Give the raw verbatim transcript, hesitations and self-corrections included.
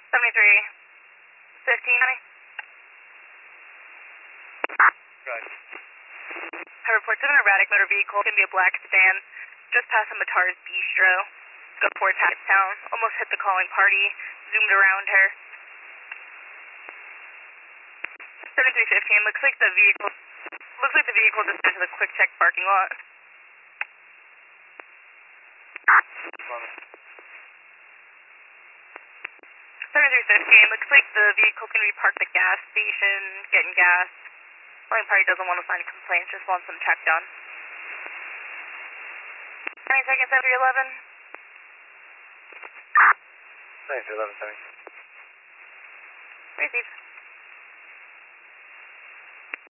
seventy-three fifteen. Right. I report to an erratic motor vehicle. It's going to be a black sedan. Just past the Matar's Bistro. Go towards Town. Almost hit the calling party. Zoomed around her. seventy-three fifteen. Looks like the vehicle. Looks like the vehicle just into the Quick Check parking lot. seventy-three fifteen. Looks like the vehicle can be parked at the gas station, getting gas. Calling party doesn't want to sign complaints, just wants them checked done. Any seconds after eleven? Thanks, eleven, sorry. Receive.